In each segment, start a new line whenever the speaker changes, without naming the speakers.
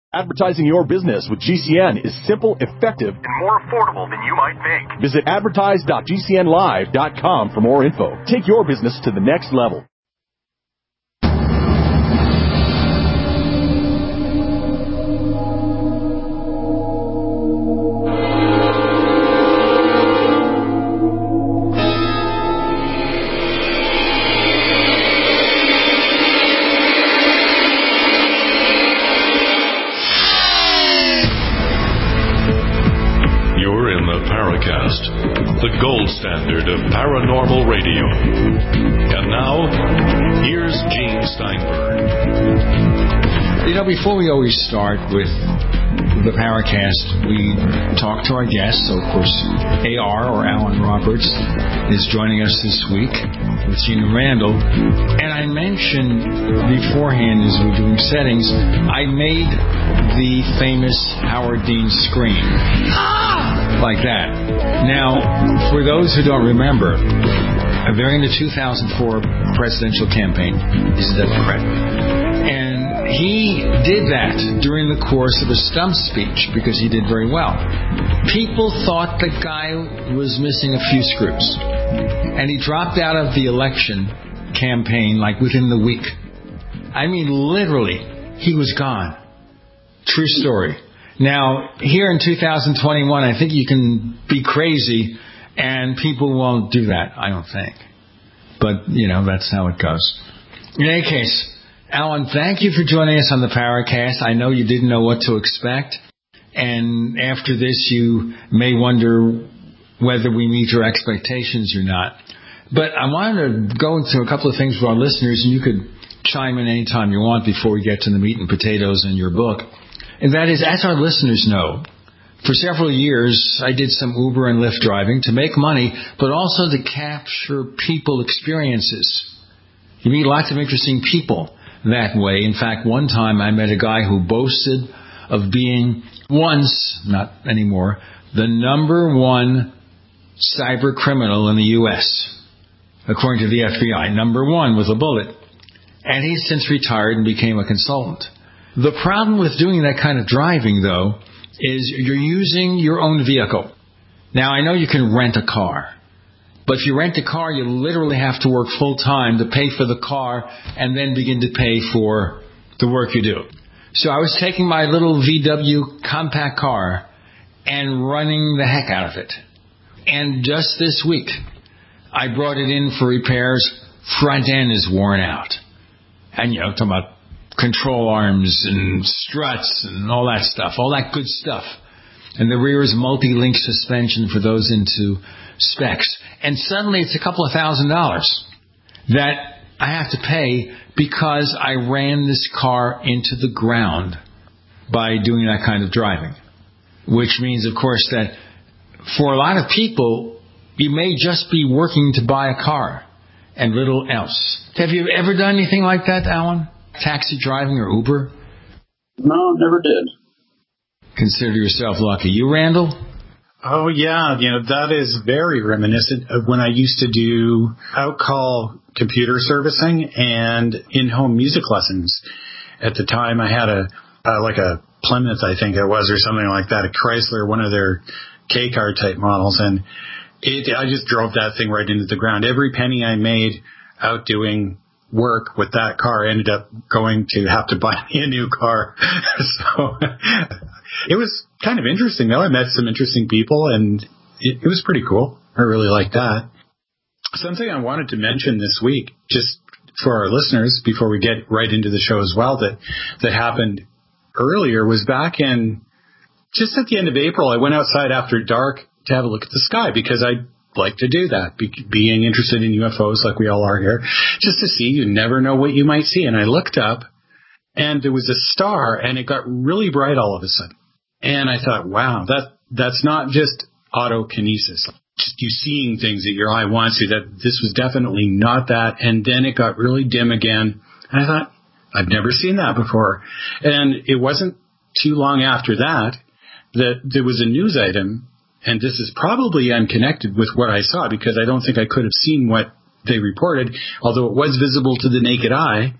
Advertising your business with GCN is simple, effective, and more affordable than you might think. Visit advertise.gcnlive.com for more info. Take your business to the next level.
The gold standard of paranormal radio. And now, here's Gene Steinberg.
Before we always start with the Paracast, we talk to our guests. So, of course, AR, or Alan Roberts, is joining us this week with Gina Randall. And I mentioned beforehand, as we were doing settings, I made the famous Howard Dean scream. Like that. Now, for those who don't remember, during the 2004 presidential campaign, is that correct? And he did that during the course of a stump speech because he did very well. People thought the guy was missing a few screws. And he dropped out of the election campaign like within the week. I mean, literally, he was gone. True story. Now, here in 2021, I think you can be crazy and people won't do that, I don't think. But, that's how it goes. In any case, Alan, thank you for joining us on the Paracast. I know you didn't know what to expect. And after this, you may wonder whether we meet your expectations or not. But I wanted to go into a couple of things for our listeners, and you could chime in anytime you want before we get to the meat and potatoes in your book. And that is, as our listeners know, for several years I did some Uber and Lyft driving to make money, but also to capture people experiences. You meet lots of interesting people that way. In fact, one time I met a guy who boasted of being once, not anymore, the number one cyber criminal in the U.S., according to the FBI, number one with a bullet. And he's since retired and became a consultant. The problem with doing that kind of driving, though, is you're using your own vehicle. Now, I know you can rent a car, but if you rent a car, you literally have to work full-time to pay for the car and then begin to pay for the work you do. So I was taking my little VW compact car and running the heck out of it. And just this week, I brought it in for repairs. Front end is worn out. And, talking about control arms and struts and all that stuff, all that good stuff. And the rear is multi-link suspension for those into specs. And suddenly it's a couple of $1,000s that I have to pay because I ran this car into the ground by doing that kind of driving. Which means, of course, that for a lot of people, you may just be working to buy a car and little else. Have you ever done anything like that, Alan? Taxi driving or Uber?
No, never did.
Consider yourself lucky. You, Randall?
Oh, yeah. That is very reminiscent of when I used to do outcall computer servicing and in-home music lessons. At the time, I had a Plymouth, I think it was, or something like that, a Chrysler, one of their K-car type models. And I just drove that thing right into the ground. Every penny I made out doing work with that car ended up going to have to buy me a new car. So it was kind of interesting, though. I met some interesting people, and it was pretty cool. I really liked that. Something I wanted to mention this week, just for our listeners, before we get right into the show as well, that happened earlier, was back in just at the end of April. I went outside after dark to have a look at the sky because I like to do that, being interested in UFOs like we all are here, just to see. You never know what you might see. And I looked up, and there was a star, and it got really bright all of a sudden. And I thought, wow, that's not just autokinesis, just you seeing things that your eye wants to. That this was definitely not that. And then it got really dim again, and I thought, I've never seen that before. And it wasn't too long after that there was a news item. And this is probably unconnected with what I saw, because I don't think I could have seen what they reported, although it was visible to the naked eye,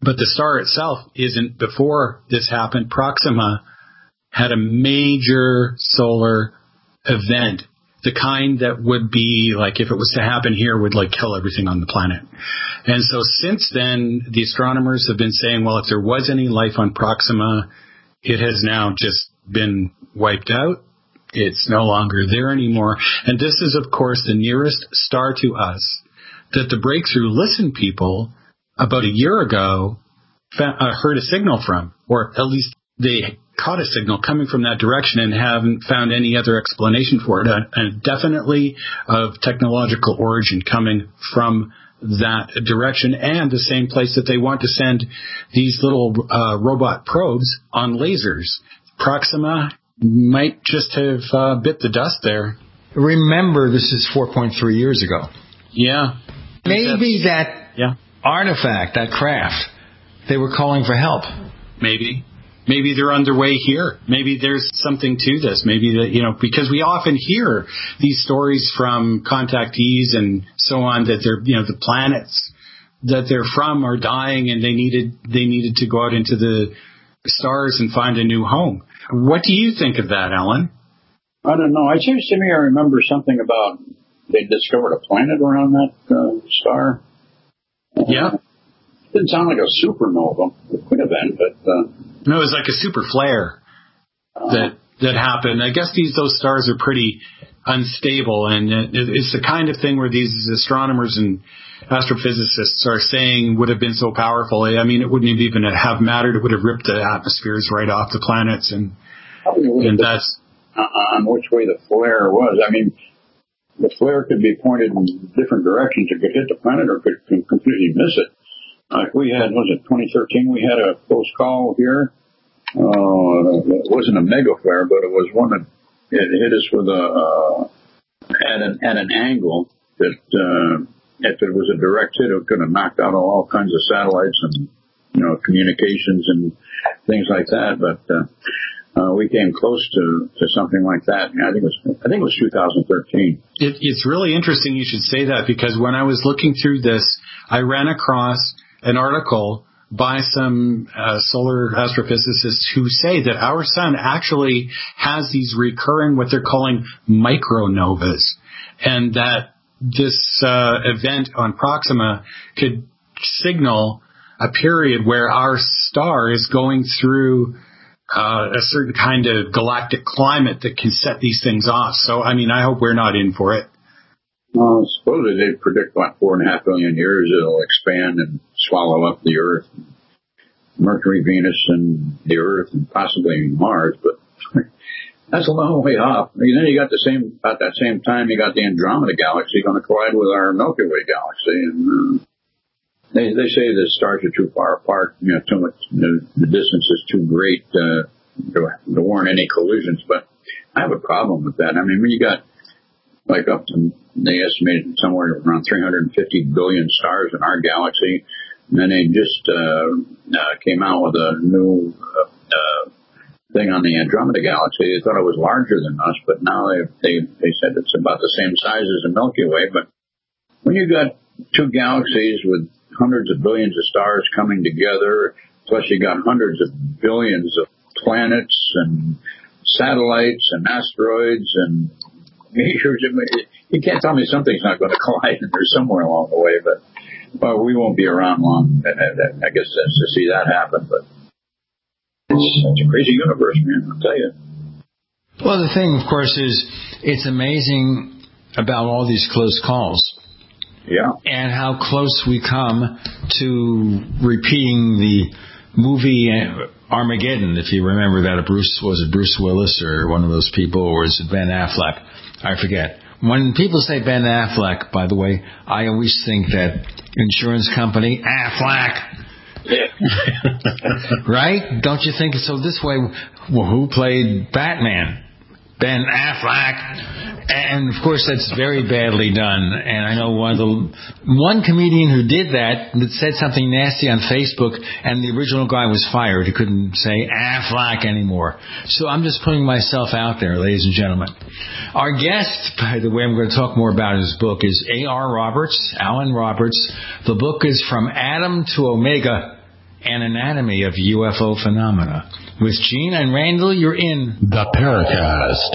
But the star itself isn't. Before this happened, Proxima had a major solar event, the kind that would be like, if it was to happen here, would like kill everything on the planet. And so since then, the astronomers have been saying, well, if there was any life on Proxima, it has now just been wiped out. It's no longer there anymore. And this is, of course, the nearest star to us that the Breakthrough Listen people about a year ago heard a signal from, or at least they caught a signal coming from that direction and haven't found any other explanation for it. And definitely of technological origin coming from that direction, and the same place that they want to send these little robot probes on lasers. Proxima might just have bit the dust there.
Remember, this is 4.3 years ago.
Yeah.
Maybe that artifact, that craft, they were calling for help.
Maybe they're underway here. Maybe there's something to this. Maybe that, because we often hear these stories from contactees and so on that they're, the planets that they're from are dying and they needed to go out into the stars and find a new home. What do you think of that, Alan?
I don't know. It seems to me I remember something about they discovered a planet around that star.
Yeah.
It didn't sound like a supernova. It could have been, but...
No, it was like a super flare that happened. I guess those stars are pretty unstable, and it's the kind of thing where these astronomers and astrophysicists are saying would have been so powerful. I mean, it wouldn't even have mattered. It would have ripped the atmospheres right off the planets, and that's
on which way the flare was. I mean, the flare could be pointed in different directions. It could hit the planet or could completely miss it. Like we had, was it 2013? We had a close call here. It wasn't a mega flare, but it was one that it hit us with at an angle that if it was a direct hit, it could have knocked out all kinds of satellites and communications and things like that. But we came close to something like that. I think it was 2013.
It's really interesting you should say that, because when I was looking through this, I ran across an article by some solar astrophysicists who say that our sun actually has these recurring, what they're calling micronovas, and that this event on Proxima could signal a period where our star is going through a certain kind of galactic climate that can set these things off. So, I mean, I hope we're not in for it.
Well, supposedly they predict, 4.5 billion years it'll expand and swallow up the Earth, Mercury, Venus, and the Earth, and possibly Mars. But that's a long way off. And then you got about that same time, you got the Andromeda Galaxy going to collide with our Milky Way galaxy, and they say the stars are too far apart. Too much. The distance is too great. There weren't any collisions, but I have a problem with that. I mean, when you got up to, they estimated somewhere around 350 billion stars in our galaxy. And then they just came out with a new thing on the Andromeda Galaxy. They thought it was larger than us, but now they said it's about the same size as the Milky Way. But when you got two galaxies with hundreds of billions of stars coming together, plus you got hundreds of billions of planets and satellites and asteroids and meteors, you can't tell me something's not going to collide in there somewhere along the way. But we won't be around long, I guess, to see that happen. But it's a crazy universe, man, I'll tell you.
Well, the thing, of course, is it's amazing about all these close calls.
Yeah.
And how close we come to repeating the movie Armageddon, if you remember that. Was it Bruce Willis or one of those people, or is it Ben Affleck? I forget. When people say Ben Affleck, by the way, I always think that insurance company, Affleck. Right? Don't you think so? This way, who played Batman? Ben Affleck. And, of course, that's very badly done. And I know one comedian who did that said something nasty on Facebook, and the original guy was fired. He couldn't say Affleck anymore. So I'm just putting myself out there, ladies and gentlemen. Our guest, by the way, I'm going to talk more about his book, is A.R. Roberts, Alan Roberts. The book is From Atom to Omega, and anatomy of UFO phenomena. With Gene and Randall, you're in
The Paracast.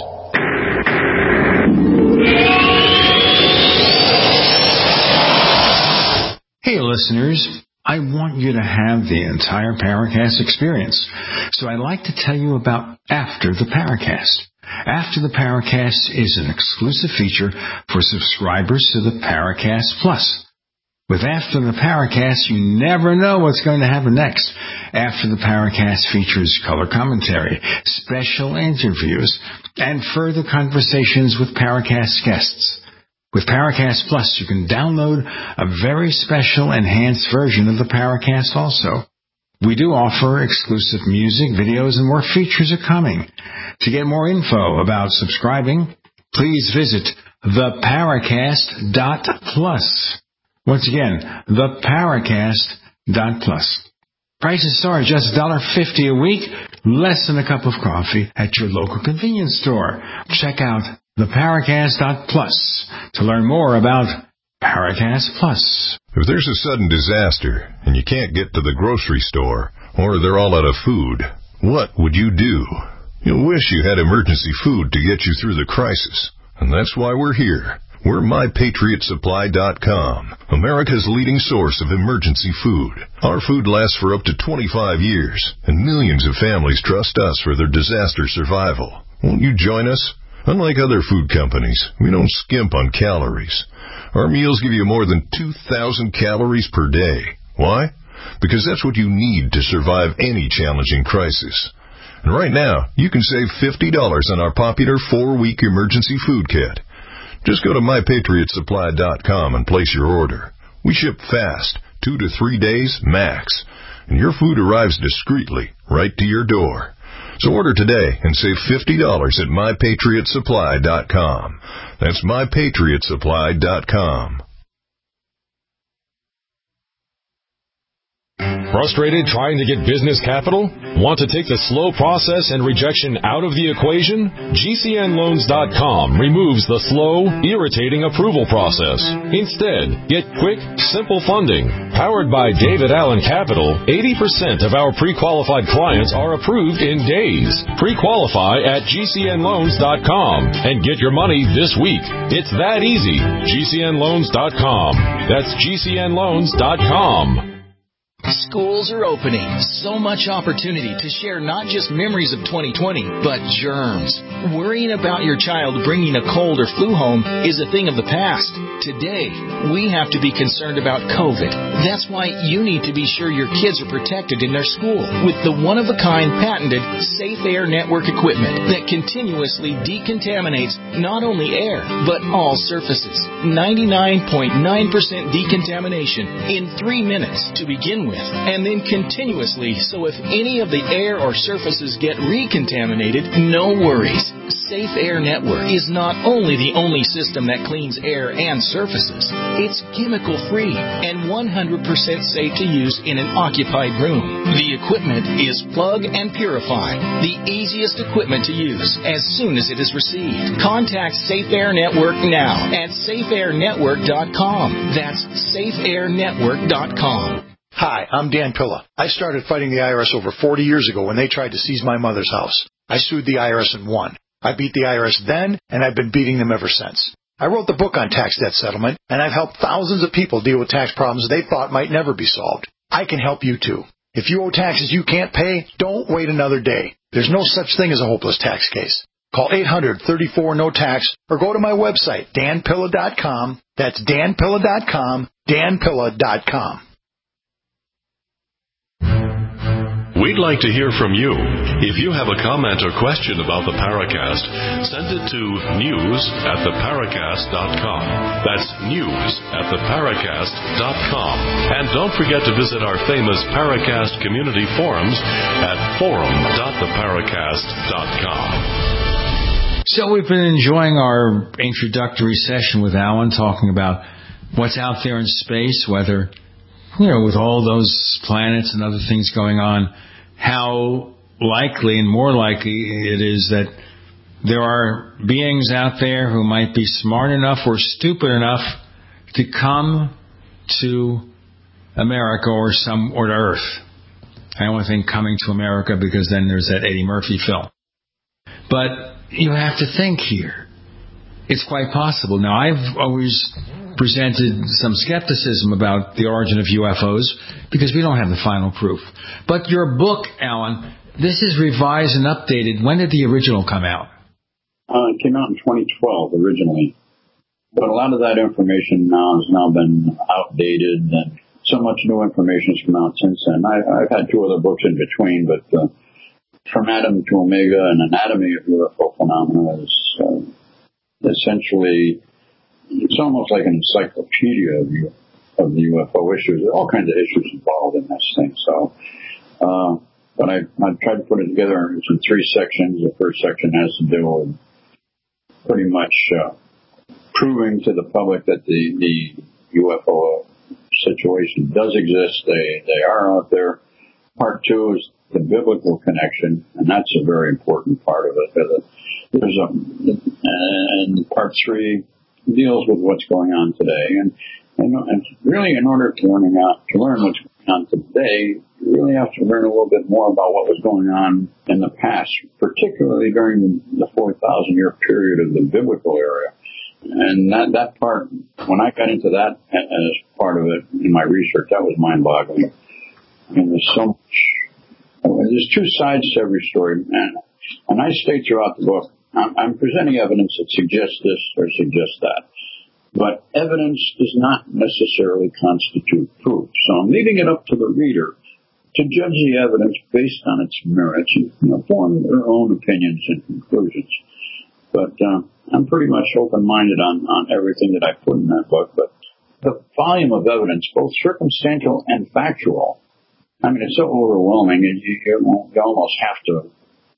Hey, listeners. I want you to have the entire Paracast experience. So I'd like to tell you about After the Paracast. After the Paracast is an exclusive feature for subscribers to the Paracast Plus. With After the Paracast, you never know what's going to happen next. After the Paracast features color commentary, special interviews, and further conversations with Paracast guests. With Paracast Plus, you can download a very special enhanced version of the Paracast also. We do offer exclusive music, videos, and more features are coming. To get more info about subscribing, please visit theparacast.plus. Once again, theparacast.plus. Prices start at just $1.50 a week, less than a cup of coffee at your local convenience store. Check out theparacast.plus to learn more about Paracast Plus.
If there's a sudden disaster and you can't get to the grocery store or they're all out of food, what would you do? You'll wish you had emergency food to get you through the crisis. And that's why we're here. We're MyPatriotSupply.com, America's leading source of emergency food. Our food lasts for up to 25 years, and millions of families trust us for their disaster survival. Won't you join us? Unlike other food companies, we don't skimp on calories. Our meals give you more than 2,000 calories per day. Why? Because that's what you need to survive any challenging crisis. And right now, you can save $50 on our popular 4-week emergency food kit. Just go to MyPatriotSupply.com and place your order. We ship fast, 2 to 3 days max, and your food arrives discreetly right to your door. So order today and save $50 at MyPatriotSupply.com. That's MyPatriotSupply.com.
Frustrated trying to get business capital? Want to take the slow process and rejection out of the equation? GCNLoans.com removes the slow, irritating approval process. Instead, get quick, simple funding. Powered by David Allen Capital, 80% of our pre-qualified clients are approved in days. Pre-qualify at GCNLoans.com and get your money this week. It's that easy. GCNLoans.com. That's GCNLoans.com.
Schools are opening. So much opportunity to share not just memories of 2020, but germs. Worrying about your child bringing a cold or flu home is a thing of the past. Today, we have to be concerned about COVID. That's why you need to be sure your kids are protected in their school with the one-of-a-kind patented Safe Air Network equipment that continuously decontaminates not only air, but all surfaces. 99.9% decontamination in 3 minutes to begin with, and then continuously, so if any of the air or surfaces get recontaminated, no worries. Safe Air Network is not only the only system that cleans air and surfaces, it's chemical-free and 100% safe to use in an occupied room. The equipment is plug and purify, the easiest equipment to use as soon as it is received. Contact Safe Air Network now at safeairnetwork.com. That's safeairnetwork.com.
Hi, I'm Dan Pilla. I started fighting the IRS over 40 years ago when they tried to seize my mother's house. I sued the IRS and won. I beat the IRS then, and I've been beating them ever since. I wrote the book on tax debt settlement, and I've helped thousands of people deal with tax problems they thought might never be solved. I can help you too. If you owe taxes you can't pay, don't wait another day. There's no such thing as a hopeless tax case. Call 800-34-NO-TAX or go to my website, danpilla.com. That's danpilla.com, danpilla.com.
We'd like to hear from you. If you have a comment or question about the Paracast, send it to news@theparacast.com. That's news@theparacast.com. And don't forget to visit our famous Paracast community forums at forum.theparacast.com.
So we've been enjoying our introductory session with Alan, talking about what's out there in space, whether, with all those planets and other things going on, how likely and more likely it is that there are beings out there who might be smart enough or stupid enough to come to America or to Earth. I only think Coming to America because then there's that Eddie Murphy film. But you have to think here. It's quite possible. Now, I've always presented some skepticism about the origin of UFOs because we don't have the final proof. But your book, Alan, this is revised and updated. When did the original come out?
It came out in 2012 originally. But a lot of that information now has now been outdated, and so much new information has come out since then. I've had 2 other books in between, but From Atom to Omega, An Anatomy of UFO Phenomena is essentially, it's almost like an encyclopedia of the UFO issues. There are all kinds of issues involved in this thing. So, but I tried to put it together in 3 sections. The first section has to do with pretty much proving to the public that the UFO situation does exist. They are out there. Part 2 is the biblical connection, and that's a very important part of it. And part 3 deals with what's going on today. And really, in order to learn what's going on today, you really have to learn a little bit more about what was going on in the past, particularly during the 4,000-year period of the biblical era. And that part, when I got into that as part of it in my research, that was mind-boggling. I mean, there's so much. There's 2 sides to every story, and I state throughout the book, I'm presenting evidence that suggests this or suggests that. But evidence does not necessarily constitute proof. So I'm leaving it up to the reader to judge the evidence based on its merits and form their own opinions and conclusions. But I'm pretty much open-minded on everything that I put in that book. But the volume of evidence, both circumstantial and factual, I mean, it's so overwhelming, you almost have to.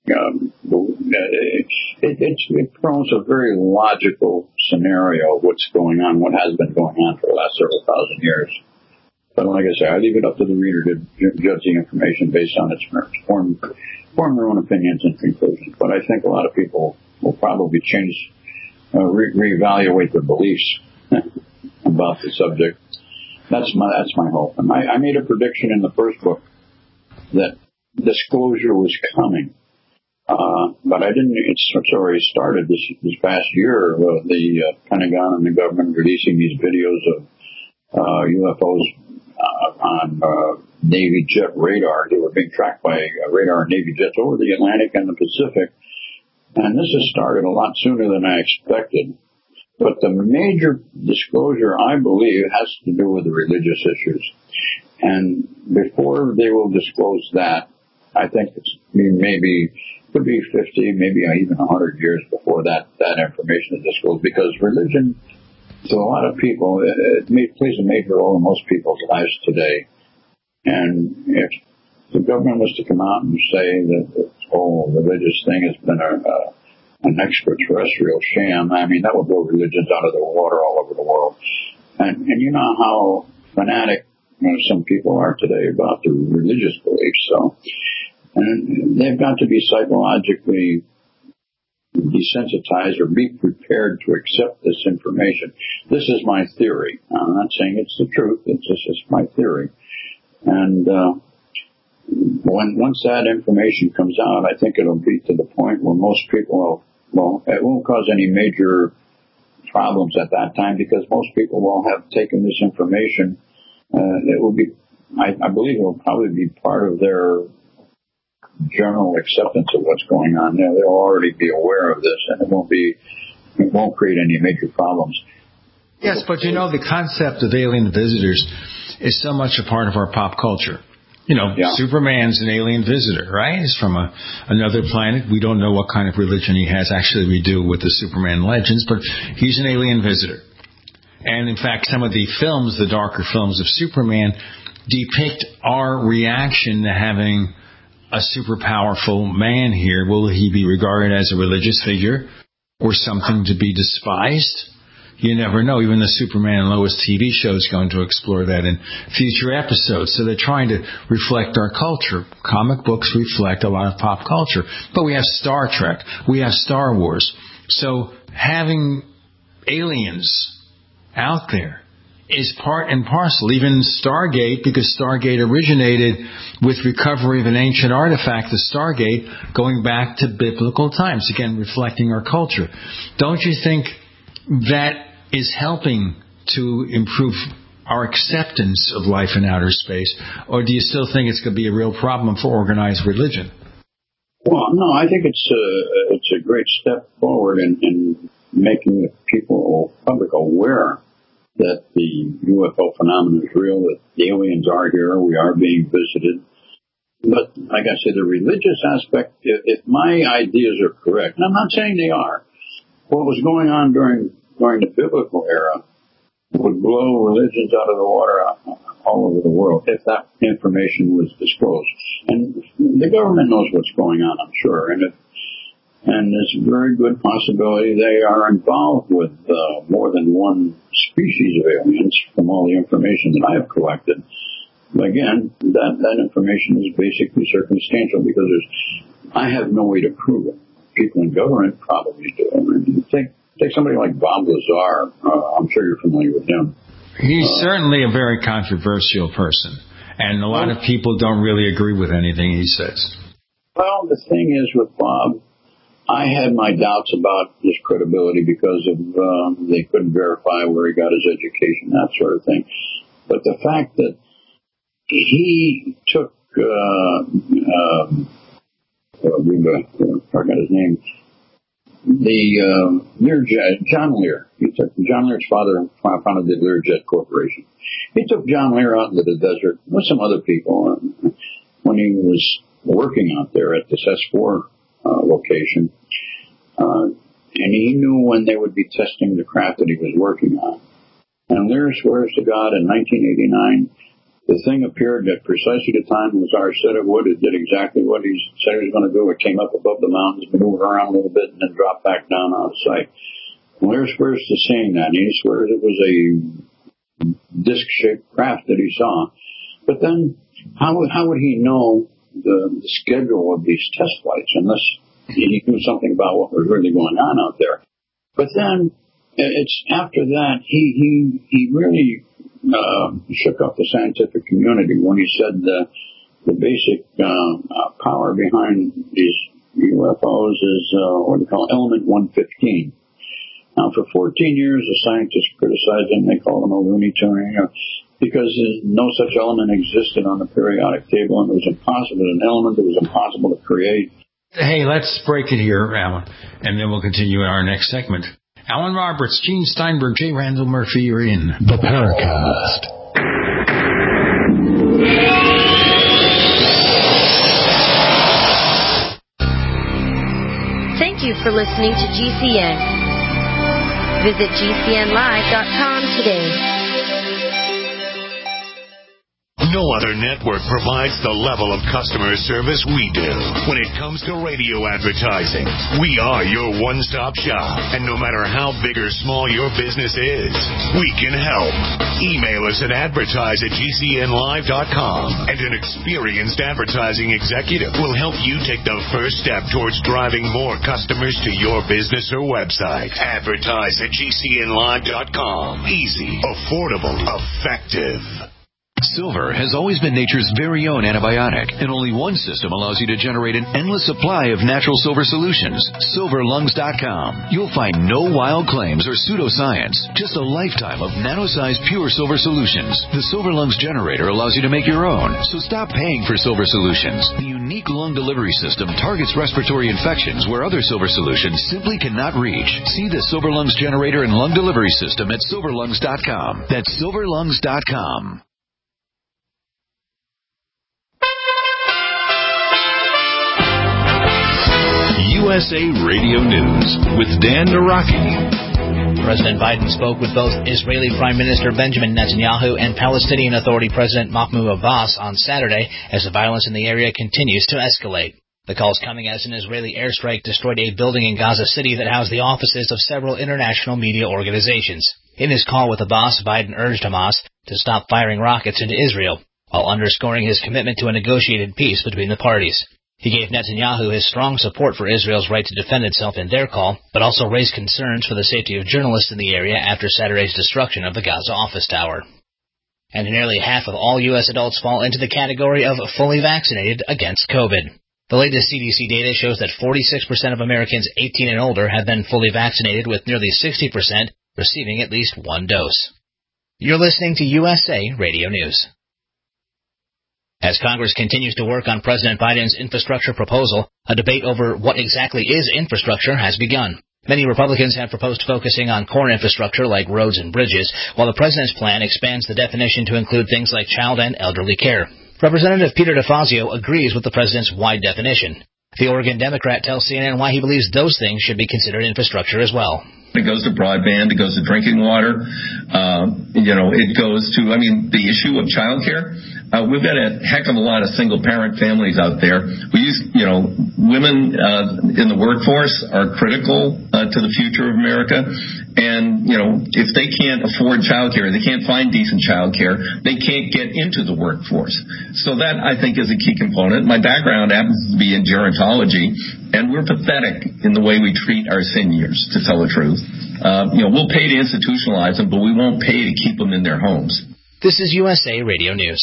It promotes a very logical scenario of what's going on, what has been going on for the last several thousand years. But like I say, I leave it up to the reader to judge the information based on its merits, form their own opinions and conclusions. But I think a lot of people will probably reevaluate their beliefs about the subject. That's my hope. And I made a prediction in the first book that disclosure was coming. But I didn't, it's already started this past year, the Pentagon and the government releasing these videos of UFOs on Navy jet radar. They were being tracked by radar and Navy jets over the Atlantic and the Pacific. And this has started a lot sooner than I expected. But the major disclosure, I believe, has to do with the religious issues. And before they will disclose that, I think could be 50, maybe even 100 years before that information is disclosed, because religion, to a lot of people, it plays a major role in most people's lives today. And if the government was to come out and say that this whole religious thing has been an extraterrestrial sham, I mean, that would blow religions out of the water all over the world. And you know how fanatic some people are today about their religious beliefs. So, and they've got to be psychologically desensitized or be prepared to accept this information. This is my theory. I'm not saying it's the truth. It's just my theory. And once that information comes out, I think it'll be to the point where most people it won't cause any major problems at that time, because most people will have taken this information. It will be, I believe it will probably be part of their general acceptance of what's going on. They'll already be aware of this, and it won't create any major problems.
Yes, but the concept of alien visitors is so much a part of our pop culture. Superman's an alien visitor, right? He's from another planet. We don't know what kind of religion he has. Actually, we do with the Superman legends, but he's an alien visitor. And in fact, some of the films, the darker films of Superman, depict our reaction to having a super powerful man here. Will he be regarded as a religious figure or something to be despised? You never know. Even the Superman and Lois TV show is going to explore that in future episodes. So they're trying to reflect our culture. Comic books reflect a lot of pop culture. But we have Star Trek. We have Star Wars. So having aliens out there is part and parcel. Even Stargate, because Stargate originated with recovery of an ancient artifact, the Stargate, going back to biblical times, again, reflecting our culture. Don't you think that is helping to improve our acceptance of life in outer space, or do you still think it's going to be a real problem for organized religion?
Well, no, I think it's a great step forward in making the people, public, aware that the UFO phenomenon is real, that the aliens are here, we are being visited. But, like I said, the religious aspect, if my ideas are correct, and I'm not saying they are, what was going on during the biblical era would blow religions out of the water all over the world if that information was disclosed. And the government knows what's going on, I'm sure, and there's a very good possibility they are involved with more than one species of aliens from all the information that I have collected. But again, that information is basically circumstantial because I have no way to prove it. People in government probably do. I mean, take somebody like Bob Lazar. I'm sure you're familiar with him.
He's certainly a very controversial person, and a lot of people don't really agree with anything he says.
Well, the thing is with Bob, I had my doubts about his credibility because of they couldn't verify where he got his education, that sort of thing. But the fact that he took I forgot his name. John Lear. John Lear's father founded the Learjet Corporation. He took John Lear out into the desert with some other people when he was working out there at this S4 location. And he knew when they would be testing the craft that he was working on. And Lear swears to God in 1989, the thing appeared at precisely the time Lazar said it would. It did exactly what he said he was going to do. It came up above the mountains, maneuvered around a little bit, and then dropped back down out of sight. And Lear swears to seeing that. And he swears it was a disc-shaped craft that he saw. But then, how would he know the schedule of these test flights unless he knew something about what was really going on out there? But then, it's after that, he really shook up the scientific community when he said the basic power behind these UFOs is what they call element 115. Now, for 14 years, the scientists criticized him. They called him a Looney Tune because no such element existed on the periodic table, and it was impossible. An element that was impossible to create.
Hey, let's break it here, Alan, and then we'll continue in our next segment. Alan Roberts, Gene Steinberg, J. Randall Murphy, you're in
The Paracast.
Thank you for listening to GCN. Visit GCNlive.com today.
No other network provides the level of customer service we do. When it comes to radio advertising, we are your one-stop shop. And no matter how big or small your business is, we can help. Email us at advertise@GCNlive.com, and an experienced advertising executive will help you take the first step towards driving more customers to your business or website. Advertise@GCNlive.com. Easy, affordable, effective.
Silver has always been nature's very own antibiotic, and only one system allows you to generate an endless supply of natural silver solutions. SilverLungs.com. You'll find no wild claims or pseudoscience, just a lifetime of nano-sized pure silver solutions. The Silver Lungs generator allows you to make your own, so stop paying for silver solutions. The unique lung delivery system targets respiratory infections where other silver solutions simply cannot reach. See the Silver Lungs generator and lung delivery system at SilverLungs.com. That's SilverLungs.com.
USA Radio News with Dan Naraki.
President Biden spoke with both Israeli Prime Minister Benjamin Netanyahu and Palestinian Authority President Mahmoud Abbas on Saturday as the violence in the area continues to escalate. The calls coming as an Israeli airstrike destroyed a building in Gaza City that housed the offices of several international media organizations. In his call with Abbas, Biden urged Hamas to stop firing rockets into Israel, while underscoring his commitment to a negotiated peace between the parties. He gave Netanyahu his strong support for Israel's right to defend itself in their call, but also raised concerns for the safety of journalists in the area after Saturday's destruction of the Gaza office tower. And nearly half of all U.S. adults fall into the category of fully vaccinated against COVID. The latest CDC data shows that 46% of Americans 18 and older have been fully vaccinated, with nearly 60% receiving at least one dose. You're listening to USA Radio News. As Congress continues to work on President Biden's infrastructure proposal, a debate over what exactly is infrastructure has begun. Many Republicans have proposed focusing on core infrastructure like roads and bridges, while the president's plan expands the definition to include things like child and elderly care. Representative Peter DeFazio agrees with the president's wide definition. The Oregon Democrat tells CNN why he believes those things should be considered infrastructure as well.
It goes to broadband, it goes to drinking water, it goes to, the issue of child care. We've got a heck of a lot of single-parent families out there. Women in the workforce are critical to the future of America. And, if they can't afford child care, they can't find decent child care, they can't get into the workforce. So that, I think, is a key component. My background happens to be in gerontology, and we're pathetic in the way we treat our seniors, to tell the truth. We'll pay to institutionalize them, but we won't pay to keep them in their homes.
This is USA Radio News.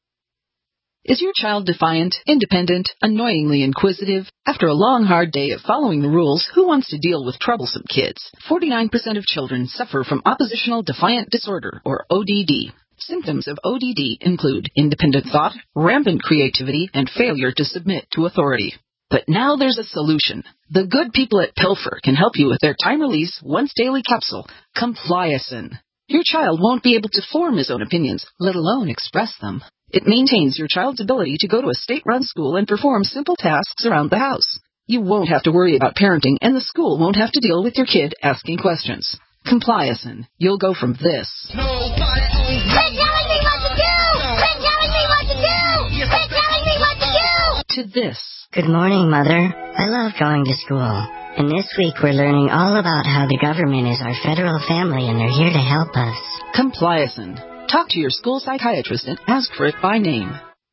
Is your child defiant, independent, annoyingly inquisitive? After a long, hard day of following the rules, who wants to deal with troublesome kids? 49% of children suffer from oppositional defiant disorder, or ODD. Symptoms of ODD include independent thought, rampant creativity, and failure to submit to authority. But now there's a solution. The good people at Pilfer can help you with their time-release, once-daily capsule, Compliacin. Your child won't be able to form his own opinions, let alone express them. It maintains your child's ability to go to a state-run school and perform simple tasks around the house. You won't have to worry about parenting, and the school won't have to deal with your kid asking questions. Compliacin. You'll go from this.
Quit telling me what to do! Quit telling me what to do! Quit telling me what to do!
To this.
Good morning, Mother. I love going to school. And this week we're learning all about how the government is our federal family and they're here to help us.
Compliacin. Talk to your school psychiatrist and ask for it by name.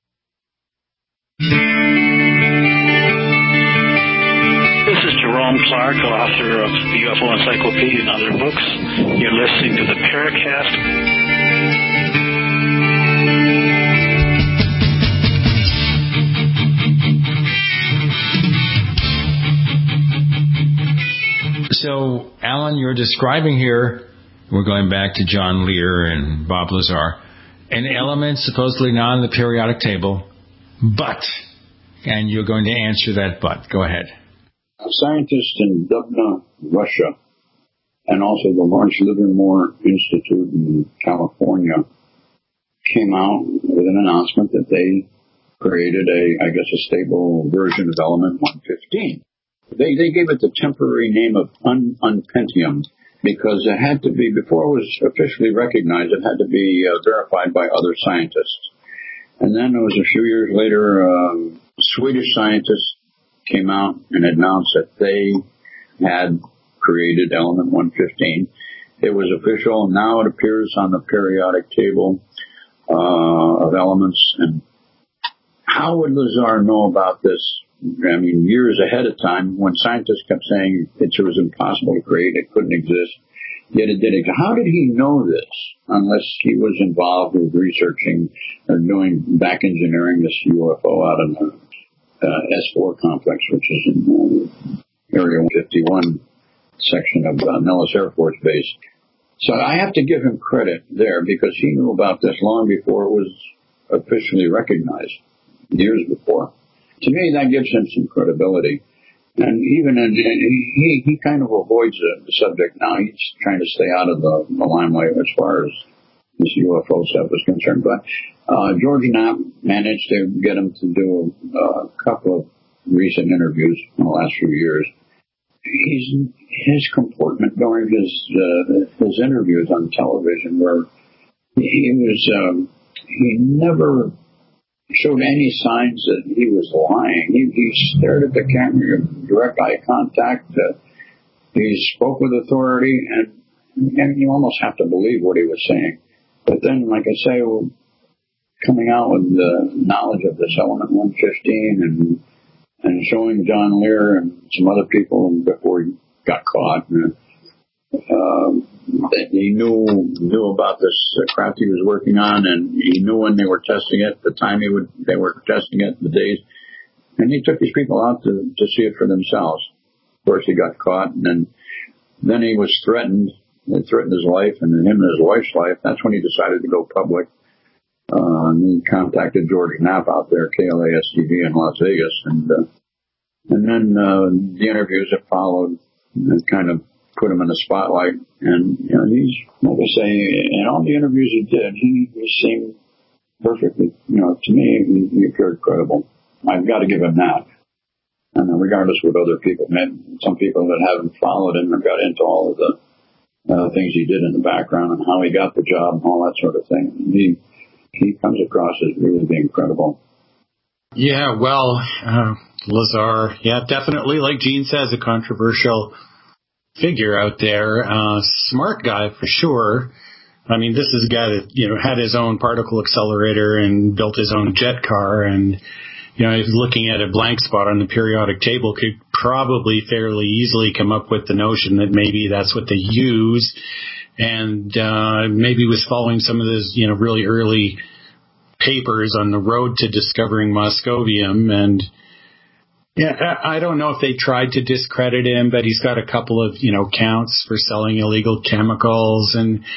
This is Jerome Clark, author of the UFO Encyclopedia and other books. You're listening to the Paracast.
So, Alan, you're describing here, we're going back to John Lear and Bob Lazar, an element supposedly not on the periodic table, but, and you're going to answer that but. Go ahead.
A scientist in Dubna, Russia, and also the Lawrence Livermore Institute in California came out with an announcement that they created a stable version of element 115. They gave it the temporary name of unpentium because it had to be, before it was officially recognized, it had to be verified by other scientists. And then it was a few years later, Swedish scientists came out and announced that they had created element 115. It was official. Now it appears on the periodic table of elements. And how would Lazar know about this? Years ahead of time, when scientists kept saying it was impossible to create, it couldn't exist, yet it did exist. How did he know this unless he was involved with researching or doing back engineering this UFO out in the S4 complex, which is in Area 151 section of Nellis Air Force Base? So I have to give him credit there because he knew about this long before it was officially recognized, years before. To me, that gives him some credibility. And even he kind of avoids the subject now. He's trying to stay out of the limelight as far as this UFO stuff is concerned. But George Knapp managed to get him to do a couple of recent interviews in the last few years. His comportment during his interviews on television, where he never showed any signs that he was lying. He stared at the camera, direct eye contact. He spoke with authority, and you almost have to believe what he was saying. But then, like I say, coming out with the knowledge of this element 115 and and showing John Lear and some other people before he got caught. He knew about this craft he was working on, and he knew when they were testing it, the time they were testing it, the days, and he took these people out to see it for themselves. Of course, he got caught, and then he was threatened. It threatened his life and him and his wife's life. That's when he decided to go public. He contacted George Knapp out there, KLAS-TV in Las Vegas, and then the interviews that followed kind of put him in the spotlight. And he's, like I say, in all the interviews he did, he seemed perfectly, to me, he appeared credible. I've got to give him that. And regardless of what other people meant, some people that haven't followed him or got into all of the things he did in the background and how he got the job and all that sort of thing. He comes across as really being credible.
Yeah, well, Lazar, definitely, like Gene says, a controversial figure out there. Smart guy for sure. I mean, this is a guy that, had his own particle accelerator and built his own jet car, and if looking at a blank spot on the periodic table, could probably fairly easily come up with the notion that maybe that's what they use, and maybe was following some of those, really early papers on the road to discovering moscovium. And I don't know if they tried to discredit him, but he's got a couple of, counts for selling illegal chemicals, and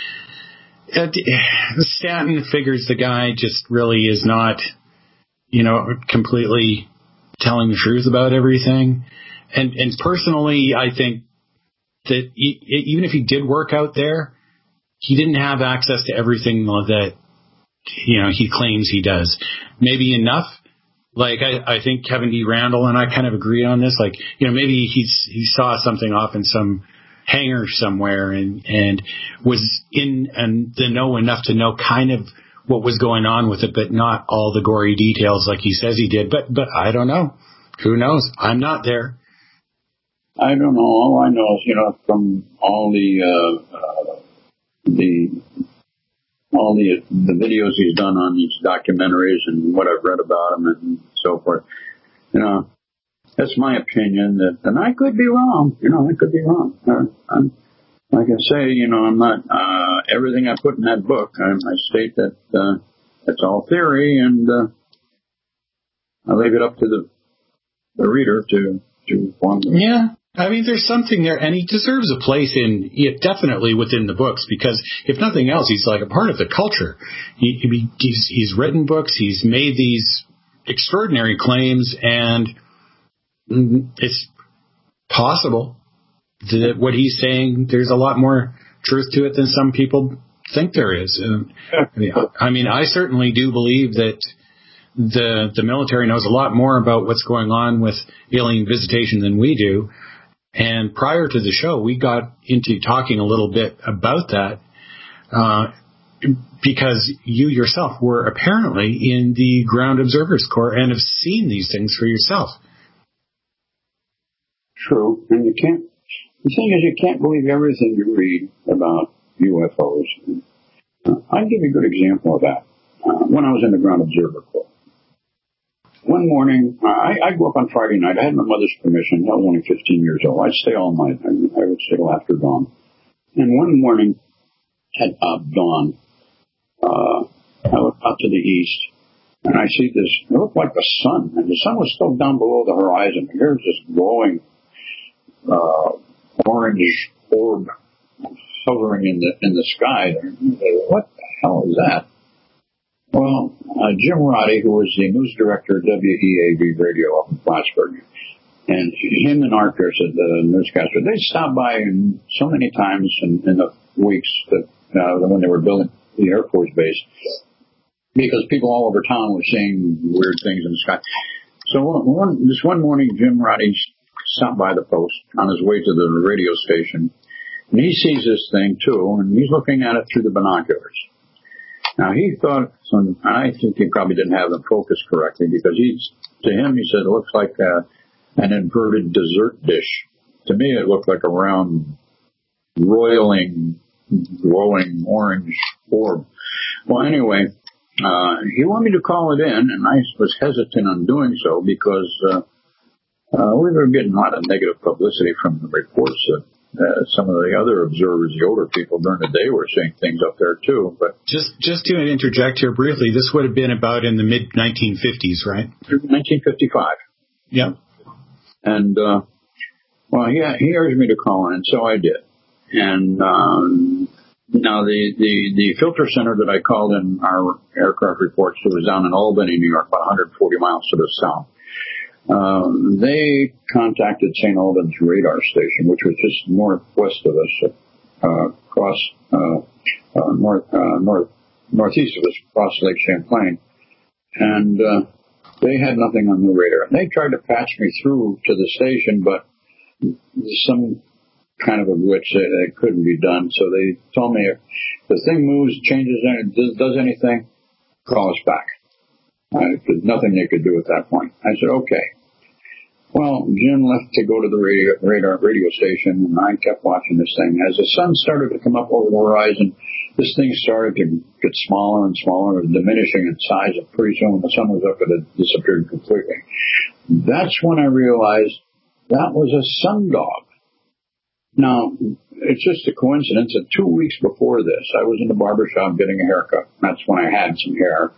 Stanton figures the guy just really is not, completely telling the truth about everything. And personally, I think that even if he did work out there, he didn't have access to everything that, he claims he does. Maybe enough. Like, I think Kevin D. Randall and I kind of agree on this. Like, maybe he saw something off in some hangar somewhere and was in the know enough to know kind of what was going on with it, but not all the gory details like he says he did. But I don't know. Who knows? I'm not there.
I don't know. All I know is, from all the videos he's done on these documentaries and what I've read about him and so forth, that's my opinion. And I could be wrong. I could be wrong. Like I say, I'm not, everything I put in that book, I state that, it's all theory, and, I leave it up to the reader to form.
Yeah. I mean, there's something there, and he deserves a place definitely within the books, because if nothing else, he's like a part of the culture. He's written books, he's made these extraordinary claims, and it's possible that what he's saying, there's a lot more truth to it than some people think there is. I mean, I certainly do believe that the military knows a lot more about what's going on with alien visitation than we do. And prior to the show, we got into talking a little bit about that because you yourself were apparently in the Ground Observers Corps and have seen these things for yourself.
True. And the thing is, you can't believe everything you read about UFOs. I'll give you a good example of that. When I was in the Ground Observer Corps, one morning, I go up on Friday night. I had my mother's permission. I was only 15 years old. I'd stay all night. I would stay till after dawn. And one morning, at dawn, I look out to the east, and I see this, it looked like the sun, and the sun was still down below the horizon. And there's this glowing orange orb hovering in the sky. What the hell is that? Well, Jim Roddy, who was the news director at WEAV Radio up in Plattsburgh, and him and Arthur, the newscaster, they stopped by so many times in the weeks that when they were building the Air Force Base, because people all over town were seeing weird things in the sky. So this one morning, Jim Roddy stopped by the post on his way to the radio station, and he sees this thing too, and he's looking at it through the binoculars. Now, he thought, I think he probably didn't have them focused correctly, because to him, he said, it looks like an inverted dessert dish. To me, it looked like a round, roiling, glowing orange orb. Well, anyway, he wanted me to call it in, and I was hesitant on doing so, because We were getting a lot of negative publicity from the reports that some of the other observers, the older people during the day, were seeing things up there too. But
just to interject here briefly, this would have been about in the mid 1950s, right?
1955.
Yeah.
And he urged me to call in, so I did. And now the filter center that I called in our aircraft reports was down in Albany, New York, about 140 miles to the south. They contacted St. Albans radar station, which was just northwest of us, northeast of us, across Lake Champlain. And they had nothing on the radar. And they tried to patch me through to the station, but some kind of a glitch that couldn't be done. So they told me if the thing moves, changes, does anything, call us back. There's nothing they could do at that point. I said, okay. Well, Jim left to go to the radio station, and I kept watching this thing. As the sun started to come up over the horizon, this thing started to get smaller and smaller, diminishing in size, and pretty soon when the sun was up, it had disappeared completely. That's when I realized that was a sundog. Now, it's just a coincidence that 2 weeks before this, I was in the barbershop getting a haircut. That's when I had some hair.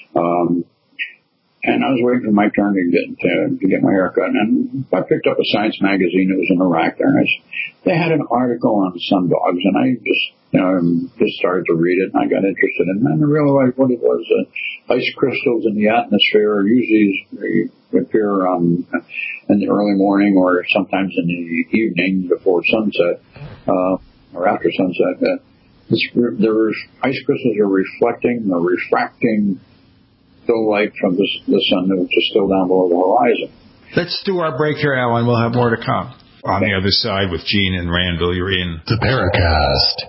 And I was waiting for my turn to get my hair cut. And I picked up a science magazine that was in the rack there. And they had an article on sundogs, and I just started to read it, and I got interested in it. And I realized what it was. Ice crystals in the atmosphere usually appear in the early morning or sometimes in the evening before sunset or after sunset. Ice crystals are reflecting or refracting light from the sun, which is still down below the horizon.
Let's do our break here, Alan. We'll have more to come. On the other side with Gene and Randall, you're in
the Paracast.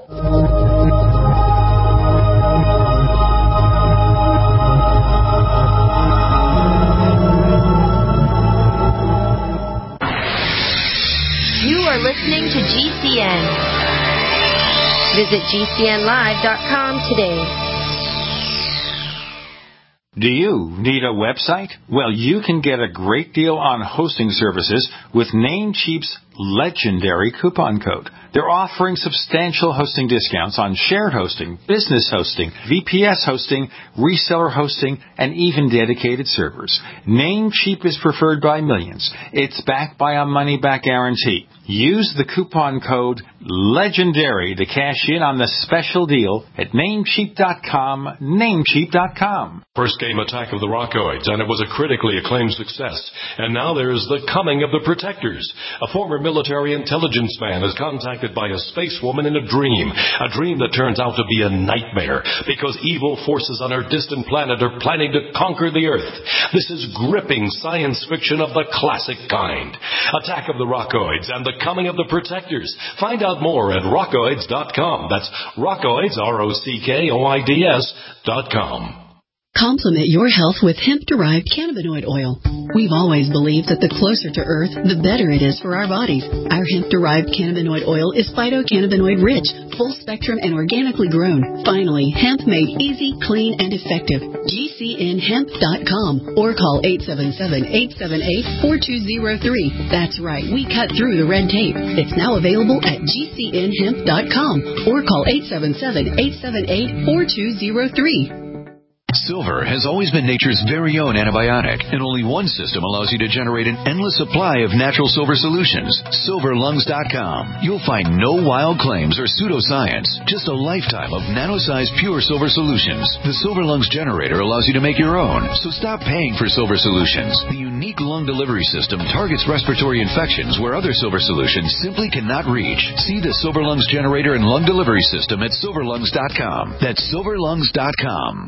You are listening to GCN. Visit GCNlive.com today.
Do you need a website? Well, you can get a great deal on hosting services with Namecheap's legendary coupon code. They're offering substantial hosting discounts on shared hosting, business hosting, VPS hosting, reseller hosting, and even dedicated servers. Namecheap is preferred by millions. It's backed by a money-back guarantee. Use the coupon code LEGENDARY to cash in on the special deal at Namecheap.com, Namecheap.com.
First game Attack of the Rockoids, and it was a critically acclaimed success. And now there's The Coming of the Protectors. A former military intelligence man is contacted by a space woman in a dream that turns out to be a nightmare because evil forces on her distant planet are planning to conquer the Earth. This is gripping science fiction of the classic kind. Attack of the Rockoids and The Coming of the Protectors. Find out more at rockoids.com. That's Rockoids, ROCKOIDS.com.
Complement your health with hemp-derived cannabinoid oil. We've always believed that the closer to Earth, the better it is for our bodies. Our hemp-derived cannabinoid oil is phytocannabinoid-rich, full-spectrum, and organically grown. Finally, hemp made easy, clean, and effective. GCNhemp.com or call 877-878-4203. That's right, we cut through the red tape. It's now available at GCNhemp.com or call 877-878-4203.
Silver has always been nature's very own antibiotic, and only one system allows you to generate an endless supply of natural silver solutions. SilverLungs.com. You'll find no wild claims or pseudoscience, just a lifetime of nano-sized pure silver solutions. The Silver Lungs generator allows you to make your own, so stop paying for silver solutions. The unique lung delivery system targets respiratory infections where other silver solutions simply cannot reach. See the Silver Lungs generator and lung delivery system at SilverLungs.com. That's SilverLungs.com.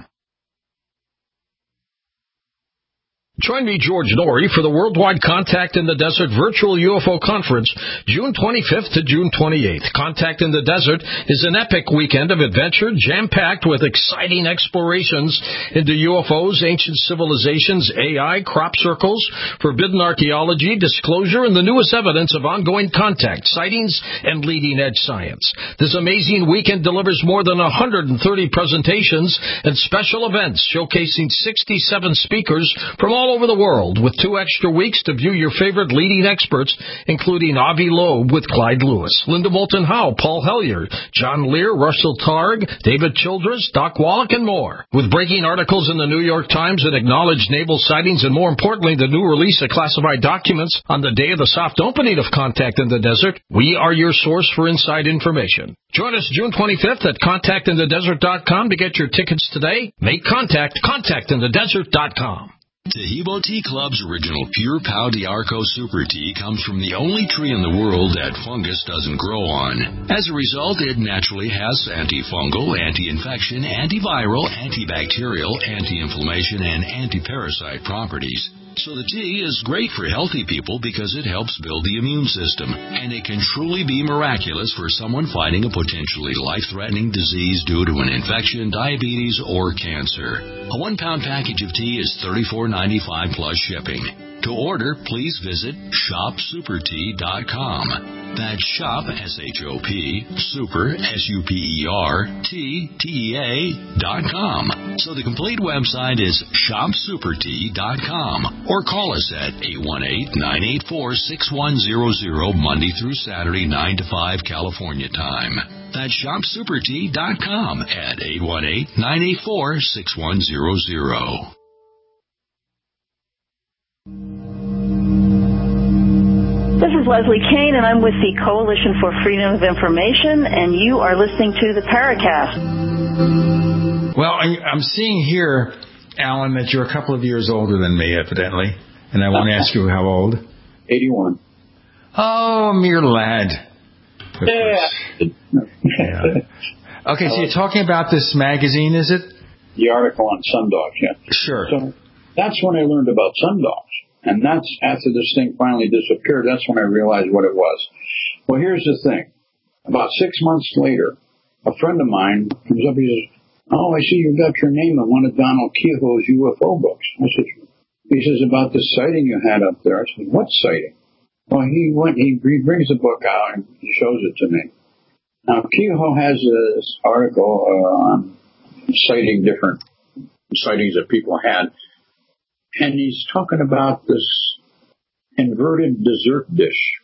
Join me, George Norrie, for the Worldwide Contact in the Desert Virtual UFO Conference, June 25th to June 28th. Contact in the Desert is an epic weekend of adventure, jam-packed with exciting explorations into UFOs, ancient civilizations, AI, crop circles, forbidden archaeology, disclosure, and the newest evidence of ongoing contact, sightings, and leading-edge science. This amazing weekend delivers more than 130 presentations and special events showcasing 67 speakers from all all over the world with 2 extra weeks to view your favorite leading experts, including Avi Loeb with Clyde Lewis, Linda Moulton Howe, Paul Hellyer, John Lear, Russell Targ, David Childress, Doc Wallach, and more. With breaking articles in the New York Times that acknowledge naval sightings and, more importantly, the new release of classified documents on the day of the soft opening of Contact in the Desert, we are your source for inside information. Join us June 25th at contactinthedesert.com to get your tickets today. Make contact, contactinthedesert.com.
Taheebo Tea Club's original Pure Pau d'Arco Super Tea comes from the only tree in the world that fungus doesn't grow on. As a result, it naturally has antifungal, anti-infection, antiviral, antibacterial, anti-inflammation, and anti-parasite properties. So the tea is great for healthy people because it helps build the immune system, and it can truly be miraculous for someone fighting a potentially life-threatening disease due to an infection, diabetes, or cancer. A 1-pound package of tea is $34.95 plus shipping. To order, please visit shopsupertea.com. That's shop, S-H-O-P, super, S-U-P-E-R-T-T-E-A.com. So the complete website is shopsupertea.com, or call us at 818-984-6100 Monday through Saturday, 9 to 5 California time. That's shopsupertea.com at 818-984-6100.
This is Leslie Kane, and I'm with the Coalition for Freedom of Information, and you are listening to the Paracast.
Well, I'm seeing here, Alan, that you're a couple of years older than me, evidently, and I want to ask you how old?
81.
Oh, mere lad.
Yeah.
Okay, so you're talking about this magazine, is it?
The article on sundogs, yeah.
Sure.
So that's when I learned about sundogs. And that's after this thing finally disappeared. That's when I realized what it was. Well, here's the thing. About 6 months later, a friend of mine comes up. He says, "Oh, I see you got your name on one of Donald Kehoe's UFO books." He says, "About the sighting you had up there." I said, "What sighting?" Well, he brings the book out and he shows it to me. Now, Kehoe has this article on citing different sightings that people had. And he's talking about this inverted dessert dish.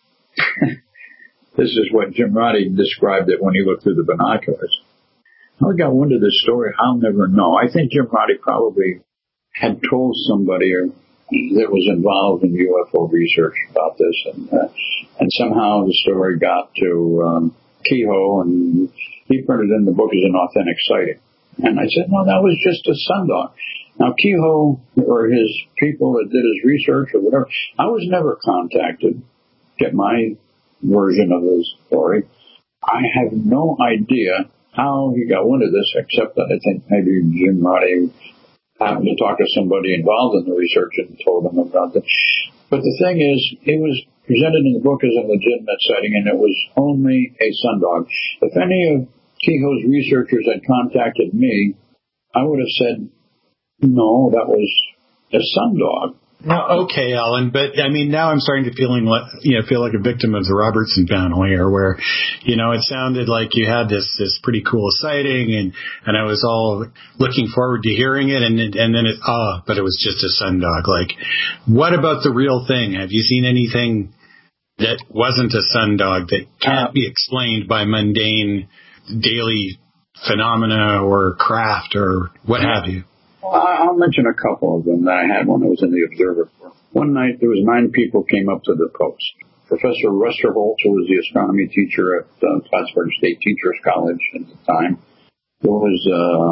This is what Jim Roddy described it when he looked through the binoculars. How he got into this story, I'll never know. I think Jim Roddy probably had told somebody that was involved in UFO research about this, and somehow the story got to Kehoe, and he printed it in the book as an authentic sighting. And I said, "No, that was just a sundog." Now, Kehoe or his people that did his research or whatever, I was never contacted to get my version of the story. I have no idea how he got into this, except that I think maybe Jim Roddy happened to talk to somebody involved in the research and told him about it. But the thing is, it was presented in the book as a legitimate sighting, and it was only a sundog. If any of Kehoe's researchers had contacted me, I would have said, "No, that was a sundog."
Well, okay, Alan, but I mean, now I'm starting to feel like a victim of the Robertson family here, where, it sounded like you had this pretty cool sighting, and I was all looking forward to hearing it, and then but it was just a sundog. Like, what about the real thing? Have you seen anything that wasn't a sundog that can't be explained by mundane daily phenomena or craft or what have you?
Well, I'll mention a couple of them that I had when I was in the Observer. One night, there was 9 people came up to the post. Professor Rusterholz, who was the astronomy teacher at Plattsburgh State Teachers College at the time. There was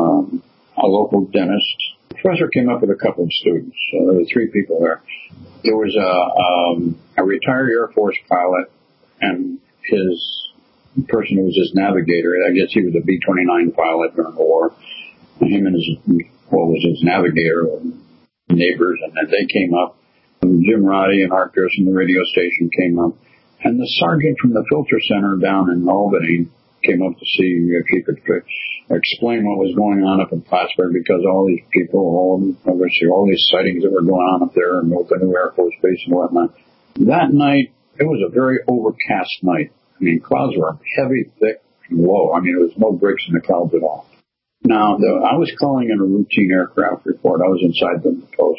a local dentist. The professor came up with a couple of students. So there were 3 people there. There was a retired Air Force pilot and his person who was his navigator. I guess he was a B-29 pilot during the war. Him and his navigator and neighbors, and then they came up. And Jim Roddy and Art Pearson, the radio station, came up. And the sergeant from the filter center down in Albany came up to see if he could explain what was going on up in Plattsburgh, because all these people, all these sightings that were going on up there and built a new Air Force base and whatnot. That night, it was a very overcast night. I mean, clouds were heavy, thick, and low. I mean, there was no breaks in the clouds at all. Now, I was calling in a routine aircraft report. I was inside the post.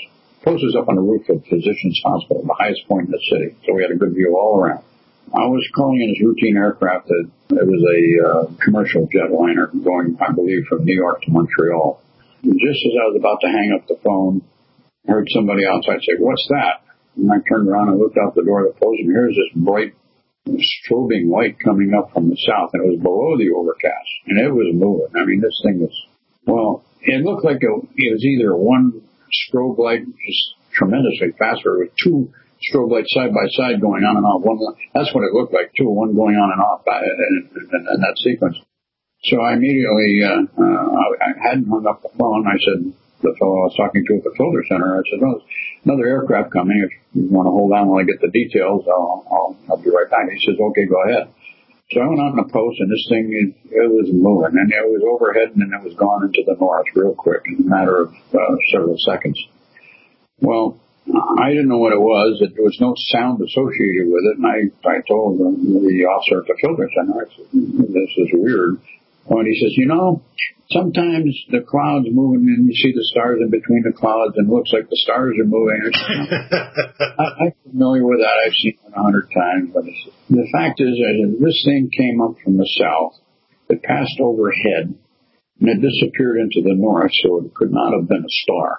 post was up on the roof of Physicians Hospital, the highest point in the city, so we had a good view all around. I was calling in his routine aircraft. It was a commercial jetliner going, I believe, from New York to Montreal. And just as I was about to hang up the phone, I heard somebody outside say, "What's that?" And I turned around and looked out the door of the post, and here's this bright, strobing light coming up from the south, and it was below the overcast, and it was moving. I mean, this thing was, well, it looked like it was either one strobe light just tremendously fast, or it was two strobe lights side by side going on and off. That's what it looked like, too, one going on and off in that sequence. So I immediately, I hadn't hung up the phone. I said, the fellow I was talking to at the filter center, I said, "Oh, there's another aircraft coming. If you want to hold on while I get the details, I'll be right back." He says, "Okay, go ahead." So I went out in the post, and this thing, it was moving, and it was overhead, and then it was gone into the north real quick in a matter of several seconds. Well, I didn't know what it was. There was no sound associated with it, and I told the officer at the filter center, I said, "This is weird." Well, and he says, "Sometimes the clouds moving, and you see the stars in between the clouds, and it looks like the stars are moving." I'm familiar with that. I've seen it 100 times. But the fact is, this thing came up from the south. It passed overhead, and it disappeared into the north, so it could not have been a star.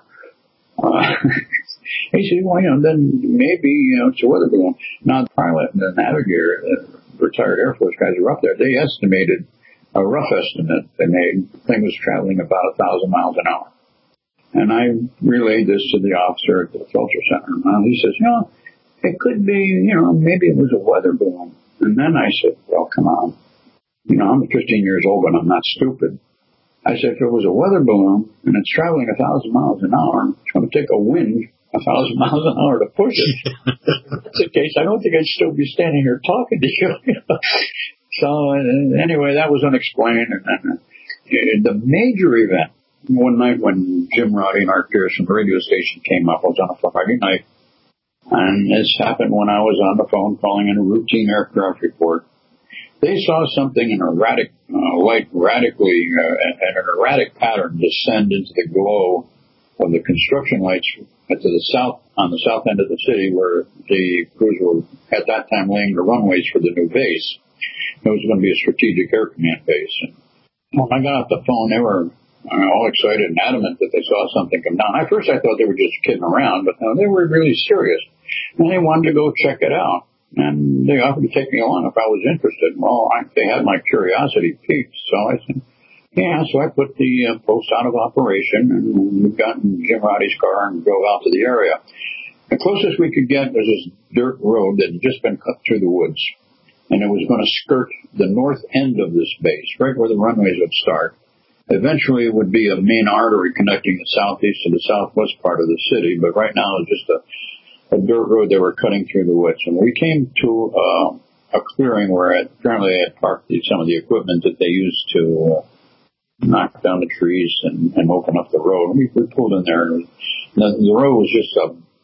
He said, "Well, then maybe, it's a weather balloon." Now, the pilot and the navigator, the retired Air Force guys who were up there, they estimated, a rough estimate they made, the thing was traveling about 1,000 miles an hour. And I relayed this to the officer at the filter center. And he says, it could be, maybe it was a weather balloon. And then I said, well, come on. I'm 15 years old, but I'm not stupid. I said, if it was a weather balloon and it's traveling 1,000 miles an hour, it's going to take a wind 1,000 miles an hour to push it. If that's the case, I don't think I'd still be standing here talking to you. So anyway, that was unexplained. And the major event, one night when Jim Roddy and Art Pearson radio station came up, I was on a Friday night, and this happened when I was on the phone calling in a routine aircraft report. They saw something in an erratic pattern descend into the glow of the construction lights to the south, on the south end of the city, where the crews were at that time laying the runways for the new base. It was going to be a strategic air command base. And when I got off the phone, they were all excited and adamant that they saw something come down. At first, I thought they were just kidding around, but no, they were really serious. And they wanted to go check it out. And they offered to take me along if I was interested. Well, they had my curiosity piqued, so I said, yeah. So I put the post out of operation, and we got in Jim Roddy's car and drove out to the area. The closest we could get was this dirt road that had just been cut through the woods. And it was going to skirt the north end of this base, right where the runways would start. Eventually, it would be a main artery connecting the southeast to the southwest part of the city, but right now it's just a dirt road they were cutting through the woods. And we came to a clearing where apparently they had parked some of the equipment that they used to knock down the trees and open up the road. And we pulled in there, and the road was just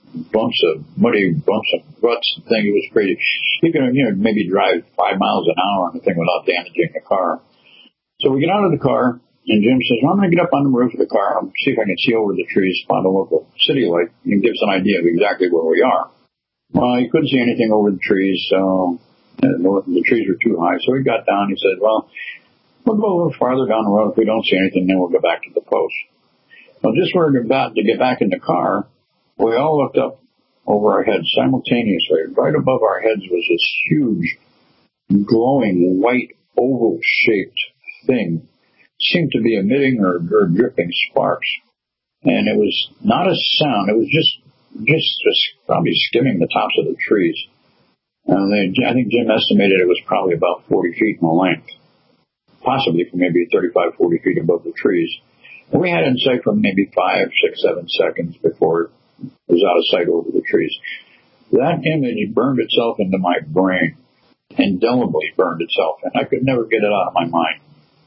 muddy bumps of ruts and things. It was crazy. You can, maybe drive 5 miles an hour on the thing without damaging the car. So we get out of the car, and Jim says, well, I'm going to get up on the roof of the car and see if I can see over the trees, find a local city light, and give us an idea of exactly where we are. Well, he couldn't see anything over the trees, so the trees were too high. So he got down. He said, well, we'll go a little farther down the road. If we don't see anything, then we'll go back to the post. Well, just when we were about to get back in the car, we all looked up over our heads simultaneously. Right above our heads was this huge, glowing, white, oval-shaped thing. It seemed to be emitting or dripping sparks. And it was not a sound. It was just probably skimming the tops of the trees. I think Jim estimated it was probably about 40 feet in length, possibly maybe 35, 40 feet above the trees. And we had it in sight for maybe 5, 6, 7 seconds before it was out of sight over the trees. That image burned itself into my brain, indelibly burned itself, and I could never get it out of my mind.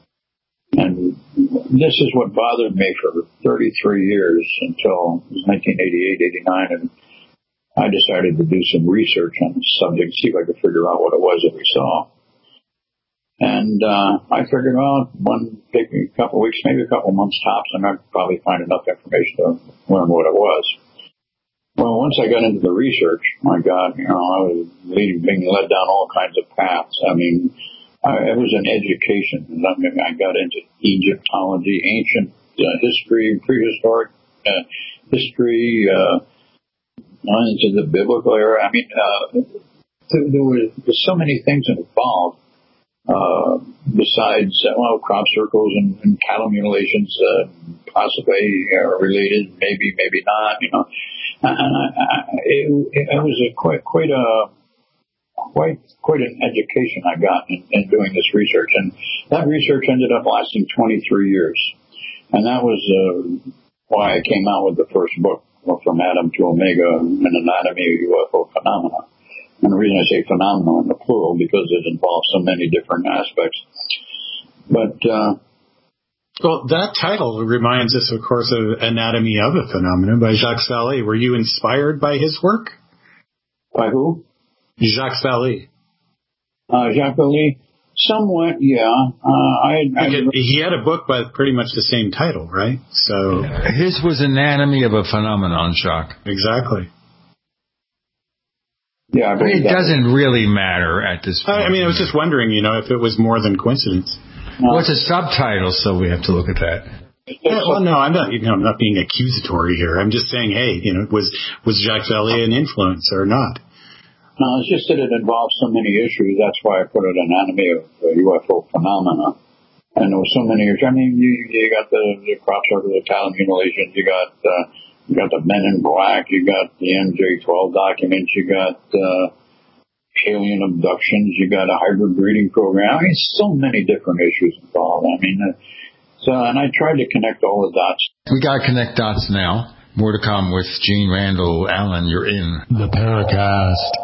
And this is what bothered me for 33 years until it was 1988, 89, and I decided to do some research on the subject, see if I could figure out what it was that we saw. And I figured, well, take me a couple of weeks, maybe a couple of months tops, and I'd probably find enough information to learn what it was. Well, once I got into the research, my God, I was being led down all kinds of paths. I mean, it was an education. I mean, I got into Egyptology, ancient history, prehistoric history, into the biblical era. I mean, there were so many things involved. Besides, crop circles and cattle mutilations, possibly related, maybe not. It was quite an education I got in doing this research, and that research ended up lasting 23 years, and that was why I came out with the first book, From Adam to Omega, An Anatomy of UFO Phenomena. And the reason I say phenomena in the plural, because it involves so many different aspects. But
well, that title reminds us, of course, of Anatomy of a Phenomenon by Jacques Vallée. Were you inspired by his work?
By who?
Jacques Vallée.
Jacques Vallée? Somewhat, yeah.
He had a book by pretty much the same title, right? So
his was Anatomy of a Phenomenon, Jacques.
Exactly.
Yeah,
it doesn't really matter at this point.
I mean, I was just wondering, if it was more than coincidence.
Well, it's a subtitle, so we have to look at that.
Well, no, I'm not. I'm not being accusatory here. I'm just saying, hey, was Jacques Vallée an influence or not?
No, it's just that it involves so many issues. That's why I put it Anatomy of UFO Phenomena. And there were so many issues. I mean, you got the crop circle, the cattle mutilations, you got the Men in Black, you got the MJ-12 documents, you got alien abductions, you got a hybrid breeding program. I mean, so many different issues involved. I mean, and I tried to connect all the dots.
We got to connect dots now. More to come with Gene Randall. Alan, you're in
the Paracast.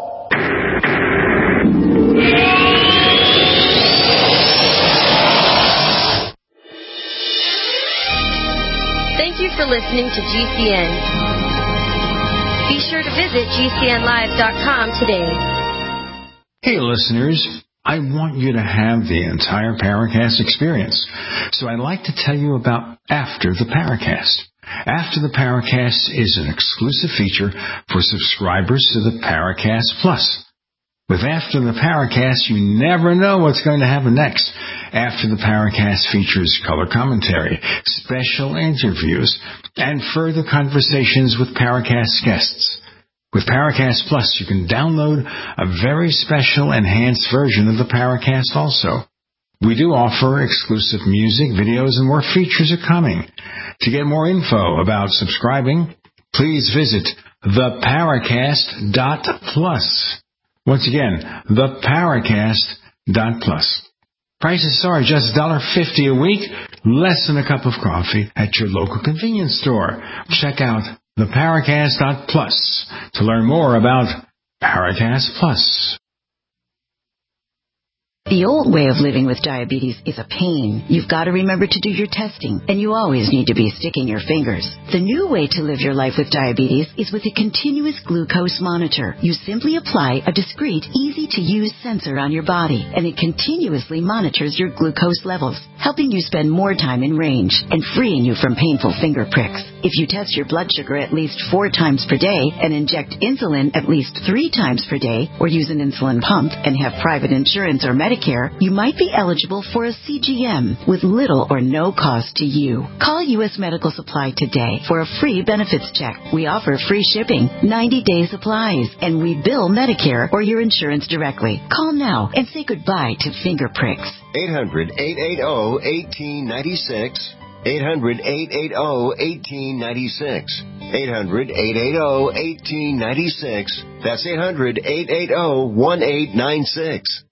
Thank you for listening to GCN. Be sure to visit GCNlive.com today.
Hey, listeners. I want you to have the entire Paracast experience. So I'd like to tell you about After the Paracast. After the Paracast is an exclusive feature for subscribers to the Paracast Plus. With After the Paracast, you never know what's going to happen next. After the Paracast features color commentary, special interviews, and further conversations with Paracast guests. With Paracast Plus, you can download a very special enhanced version of the Paracast also. We do offer exclusive music, videos, and more features are coming. To get more info about subscribing, please visit theparacast.plus. Once again, theparacast.plus. Prices are just $1.50 a week, less than a cup of coffee at your local convenience store. Check out theparacast.plus to learn more about Paracast Plus.
The old way of living with diabetes is a pain. You've got to remember to do your testing, and you always need to be sticking your fingers. The new way to live your life with diabetes is with a continuous glucose monitor. You simply apply a discreet, easy-to-use sensor on your body, and it continuously monitors your glucose levels, helping you spend more time in range and freeing you from painful finger pricks. If you test your blood sugar at least 4 times per day and inject insulin at least 3 times per day, or use an insulin pump and have private insurance or Medicare, you might be eligible for a CGM with little or no cost to you. Call U.S. Medical Supply today for a free benefits check. We offer free shipping, 90-day supplies, and we bill Medicare or your insurance directly. Call now and say goodbye to finger pricks.
800-880-1896. 800-880-1896. 800-880-1896. That's 800-880-1896.